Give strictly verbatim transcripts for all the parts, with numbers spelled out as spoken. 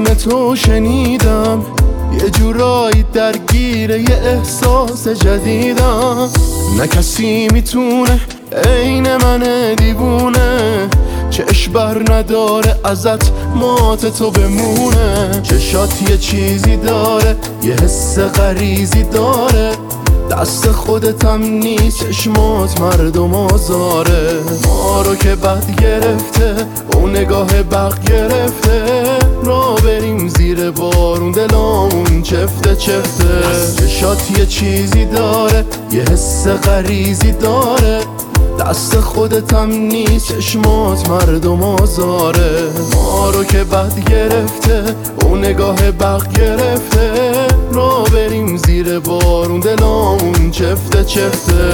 زبون تو شنیدم یه جورایی درگیر یه احساس جدیدم. نه کسی میتونه عین من دیوونه چشم بر نداره ازت مات تو بمونه. چشات یه چیزی داره یه حس غریزی داره دست خودتم نیست چشمات مردم آزاره. ما رو که بد گرفته اون نگاه بق گرفته را بریم زیر بارون دلامون چفته چفته. چشات یه چیزی داره یه حس غریزی داره دست خودتم نیست چشمات مردم آزاره. ما رو که بد گرفته اون نگاه بق گرفته را بریم زیر بارون دلامون چفته چفته.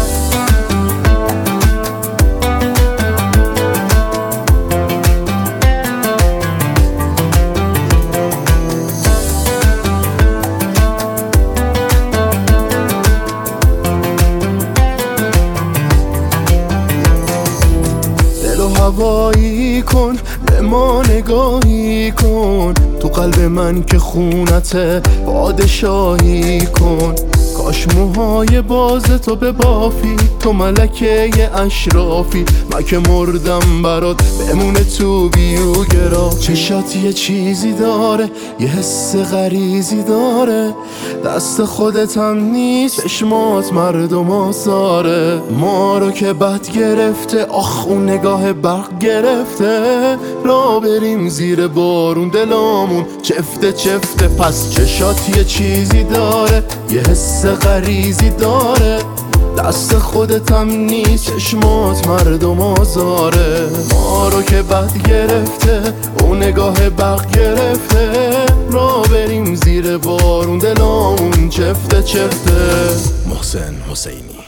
هوایی کن به ما نگاهی کن تو قلب من که خونته پادشاهی کن. کاش موهای باز تو به بافی تو ملکه اشرافی من که مردم برات بمونه تو بیو گرا. چشات یه چیزی داره یه حس غریزی داره دست خودتم نیست چشمات مردم آزاره. ما رو که بد گرفته آخ اون نگاه برق گرفته را بریم زیر بارون دلامون چفته چفته. پس چشات یه چیزی داره یه حس غریزی داره دست خودتم نیست چشمات مردم آزاره. ما رو که بد گرفته اون نگاه بق گرفته را بریم زیر بارون دلامون چفته چفته. محسن حسینی.